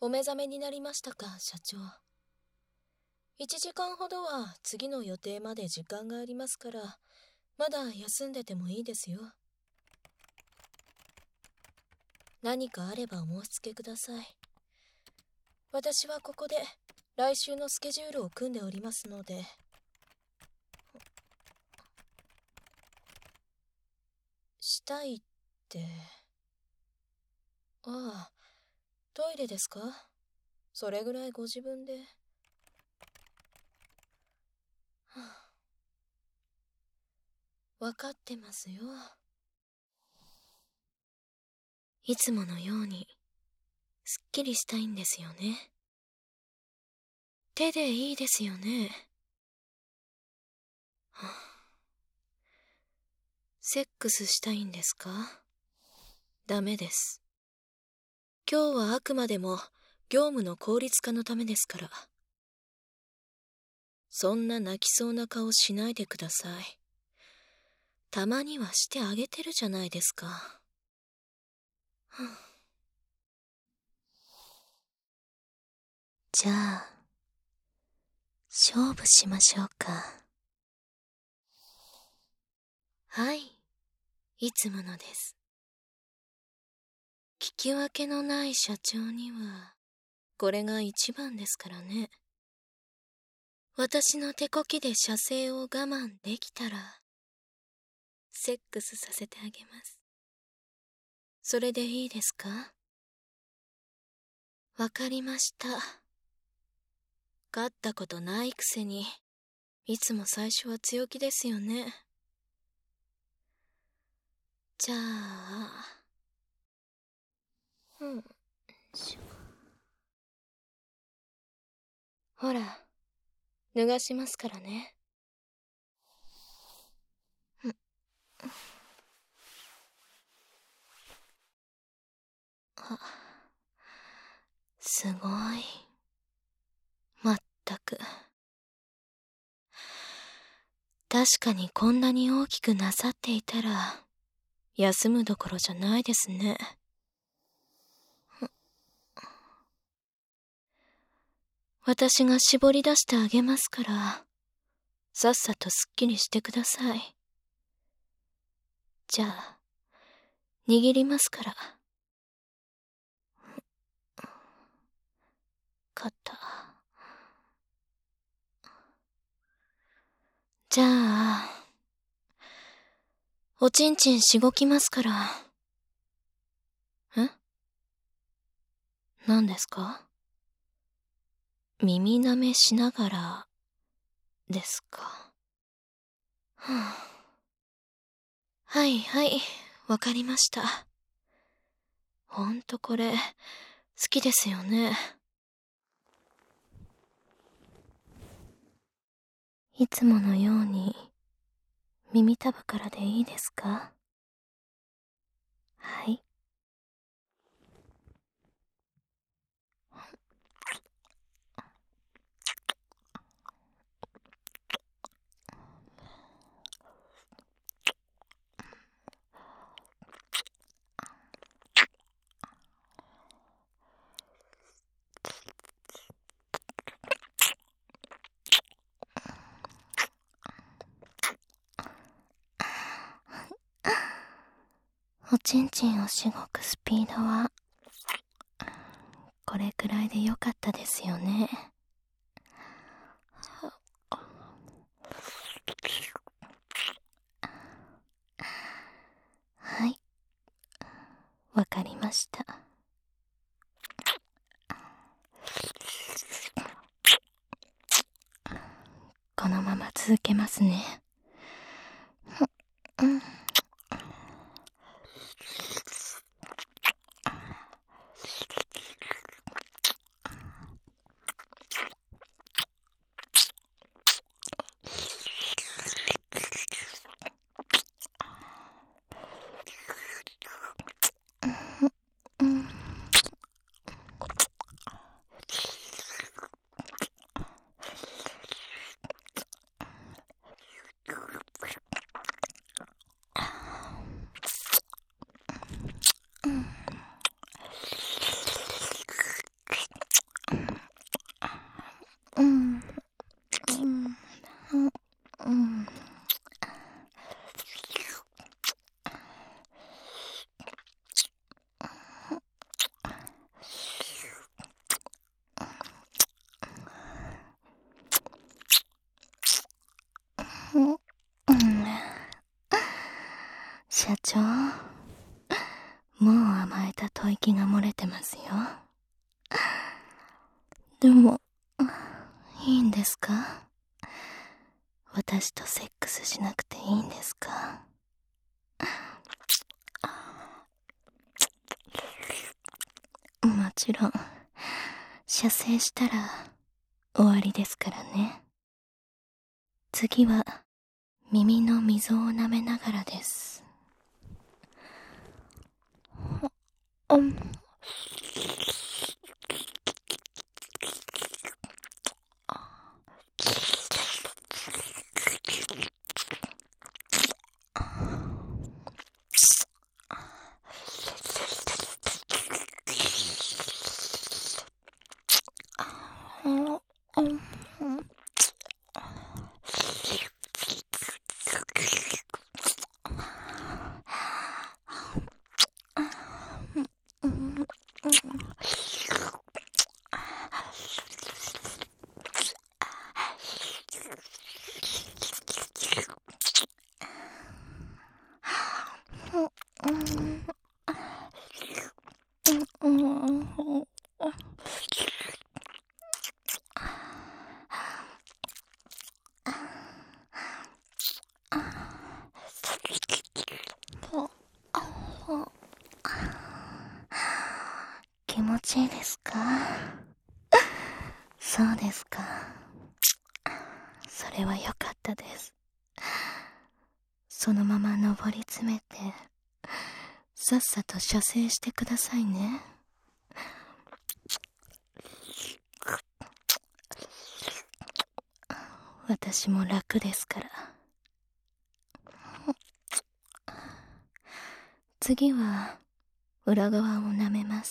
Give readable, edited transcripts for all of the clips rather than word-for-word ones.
お目覚めになりましたか、社長。1時間ほどは次の予定まで時間がありますから、まだ休んでてもいいですよ。何かあればお申し付けください。私はここで来週のスケジュールを組んでおりますので。したいって。ああ、トイレですか？それぐらいご自分で。わかってますよ。いつものようにすっきりしたいんですよね。手でいいですよね。セックスしたいんですか？ダメです。今日はあくまでも業務の効率化のためですから。そんな泣きそうな顔しないでください。たまにはしてあげてるじゃないですか。じゃあ、勝負しましょうか。はい、いつものです。聞き分けのない社長には、これが一番ですからね。私の手こきで射精を我慢できたら、セックスさせてあげます。それでいいですか？わかりました。勝ったことないくせに、いつも最初は強気ですよね。じゃあ、ほら、脱がしますからね。すごい。まったく。確かにこんなに大きくなさっていたら、休むどころじゃないですね。私が絞り出してあげますから、さっさとすっきりしてください。じゃあ、握りますから。肩。じゃあ、おちんちんしごきますから。何ですか？耳舐めしながら、ですか。はいはい、わかりました。ほんとこれ、好きですよね。いつものように、耳たぶからでいいですか？はい。おちんちんをしごくスピードは、これくらいでよかったですよね。はい。わかりました。このまま続けますね。 社長、もう甘えた吐息が漏れてますよ。でも、いいんですか？私とセックスしなくていいんですか？もちろん、射精したら終わりですからね。次は、耳の溝を舐めながらです。うん。気持ちいいですか？そうですか。それは良かったです。そのまま登り詰めて、さっさと射精してくださいね。私も楽ですから。次は裏側を舐めます。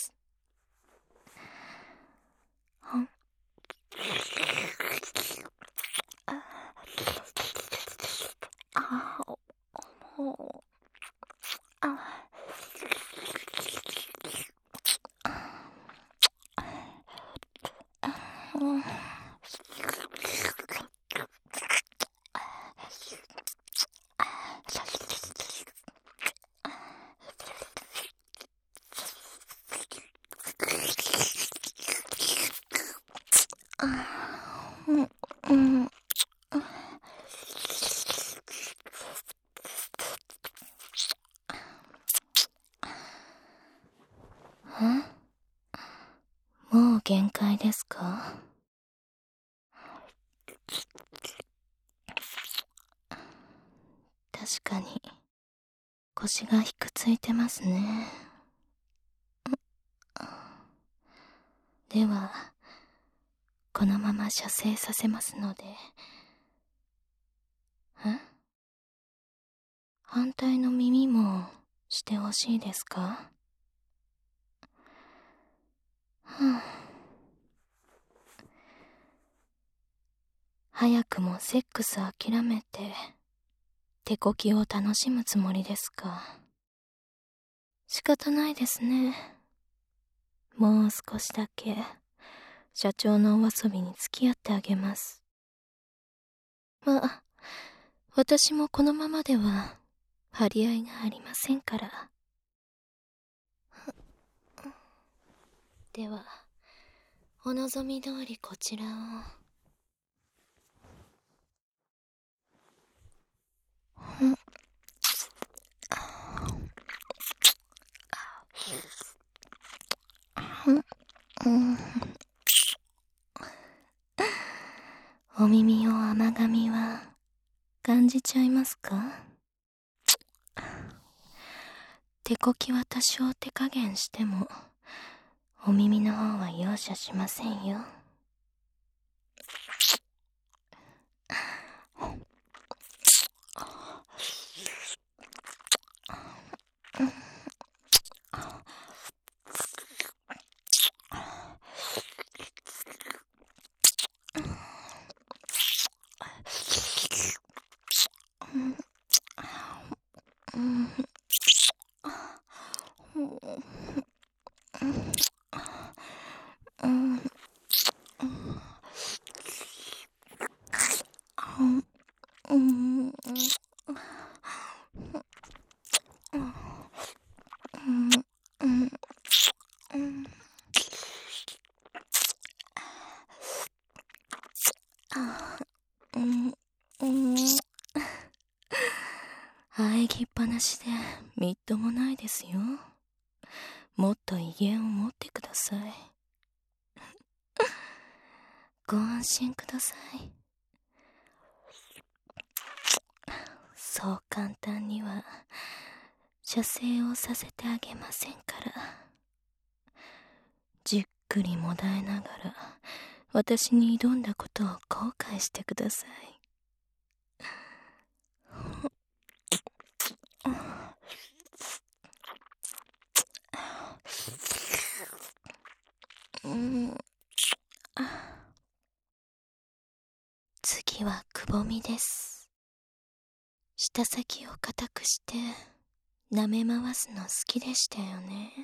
もう限界ですか？確かに腰がひくついてますね。ではこのまま射精させますので。反対の耳もしてほしいですか？早くもセックス諦めて手こきを楽しむつもりですか？仕方ないですね。もう少しだけ社長のお遊びに付き合ってあげます。まあ、私もこのままでは張り合いがありませんから。ではお望み通りこちらを。お耳を甘噛みは感じちゃいますか？手こきは多少手加減してもお耳の方は容赦しませんよ。 話でみっともないですよ。もっと威厳を持ってください。ご安心ください。そう簡単には射精をさせてあげませんから。じっくりもだえながら私に挑んだことを後悔してください。次はくぼみです。舌先を固くして舐め回すの好きでしたよね。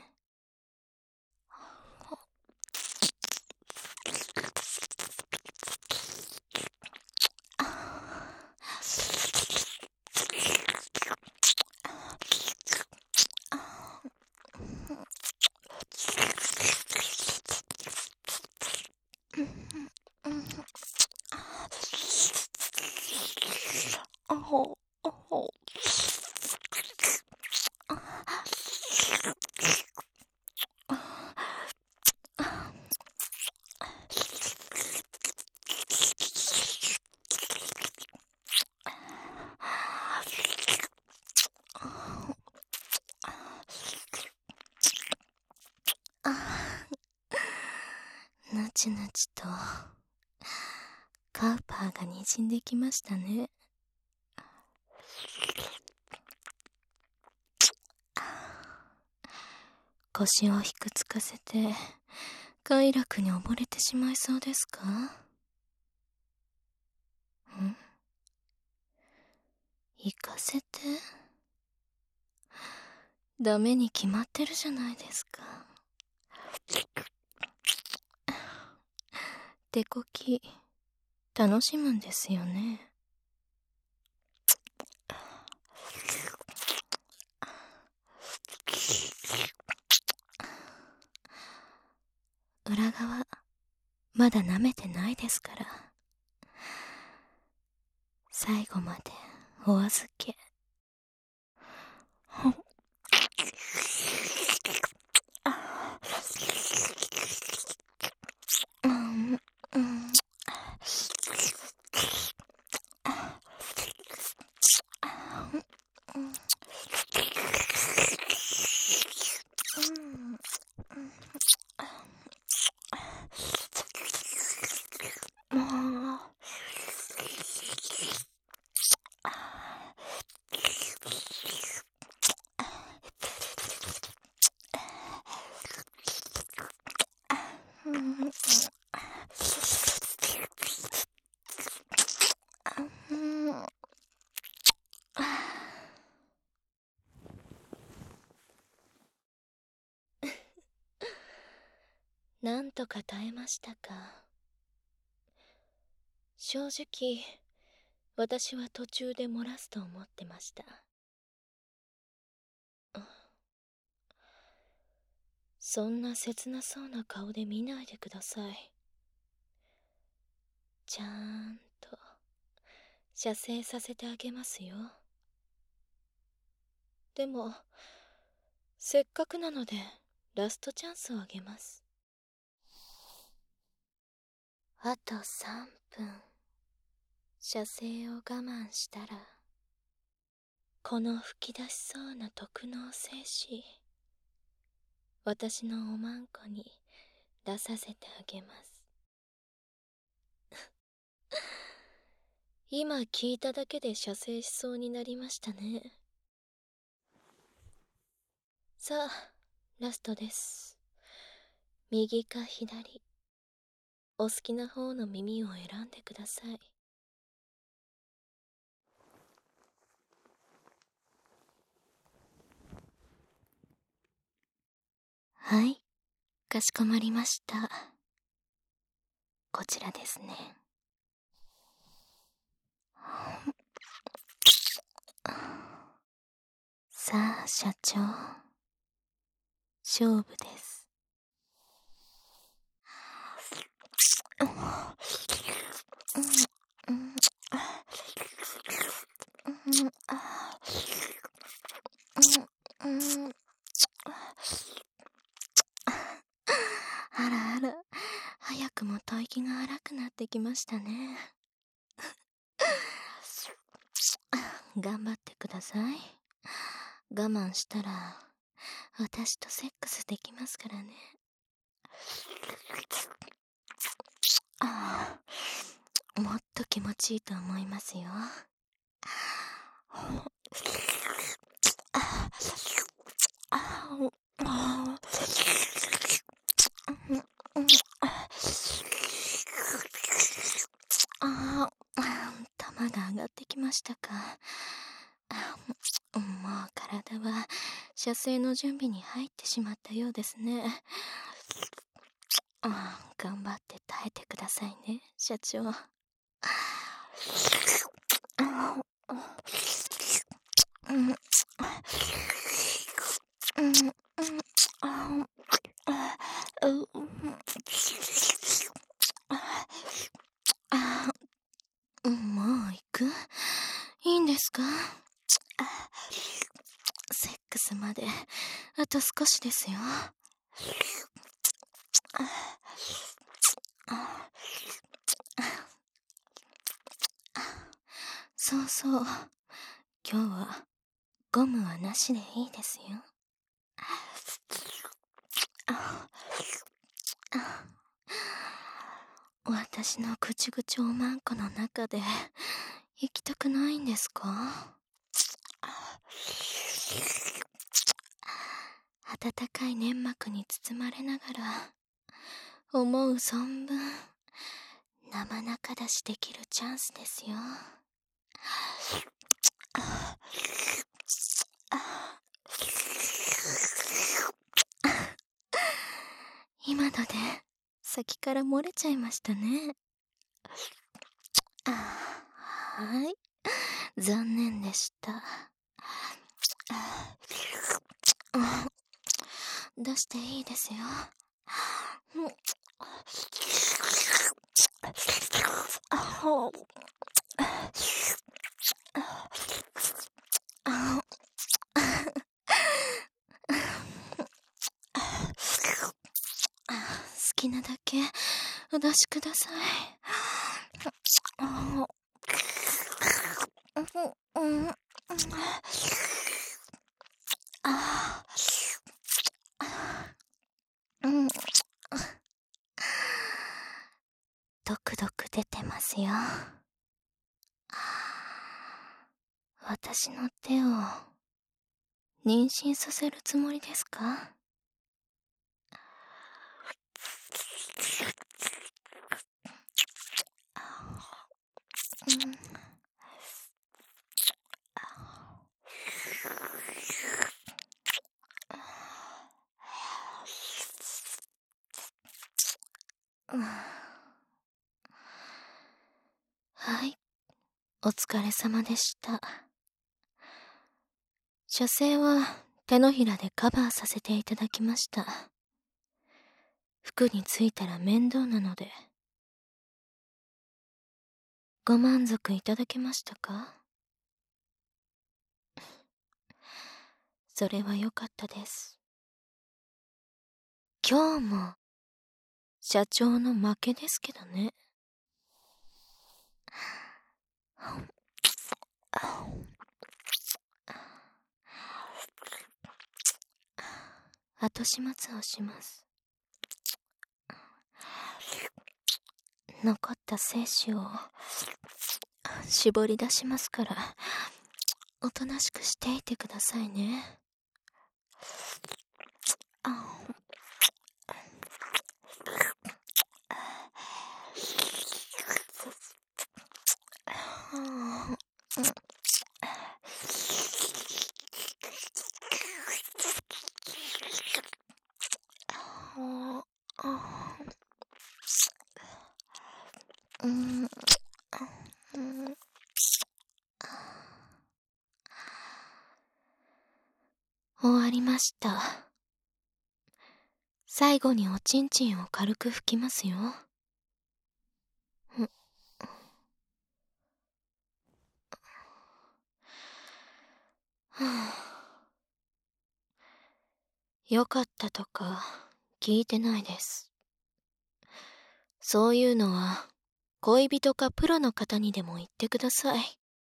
なちなちとカウパーがにじんできましたね。腰をひくつかせて快楽に溺れてしまいそうですか？行かせて。ダメに決まってるじゃないですか。手こき楽しむんですよね。裏側まだ舐めてないですから。最後までお預け。なんとか耐えましたか。正直私は途中で漏らすと思ってました。そんな切なそうな顔で見ないでください。ちゃんと射精させてあげますよ。でもせっかくなのでラストチャンスをあげます。あと3分射精を我慢したらこの吹き出しそうな特納精子私のおまんこに出させてあげます。今聞いただけで射精しそうになりましたね。さあラストです。右か左、お好きな方の耳を選んでください。はい、かしこまりました。こちらですね。さあ社長、勝負です。 あらあら、早くも吐息が荒くなってきましたね。頑張ってください。我慢したら私とセックスできますからね。もっと気持ちいいと思いますよ。玉が上がってきましたか。もう体は射精の準備に入ってしまったようですね。頑張って耐えてくださいね、社長。もう行く？いいんですか？セックスまであと少しですよ。そうそう、今日はゴムはなしでいいですよ。私のぐちぐちおまんこの中で行きたくないんですか？温かい粘膜に包まれながら思う存分生中出しできるチャンスですよ。今ので先から漏れちゃいましたね。はい、残念でした。出していいですよ。好きなだけお出しください。ドクドク出てますよ。私の手を妊娠させるつもりですか？はい、お疲れ様でした。射精は手のひらでカバーさせていただきました。服についたら面倒なので。ご満足いただけましたか？それは良かったです。今日も社長の負けですけどね。後始末をします。残った精子を絞り出しますから、おとなしくしていてくださいね。終わりました。最後におちんちんを軽く拭きますよ。 良かったとか聞いてないです。そういうのは恋人かプロの方にでも言ってください。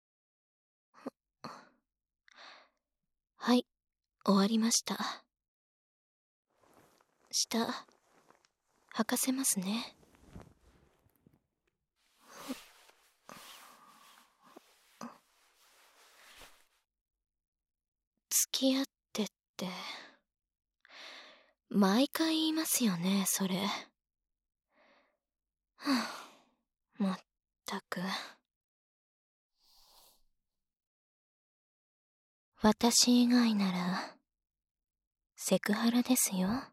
はい、終わりました。下、履かせますね。付き合ってって、毎回言いますよね、それ。はぁ、まったく。私以外なら、セクハラですよ。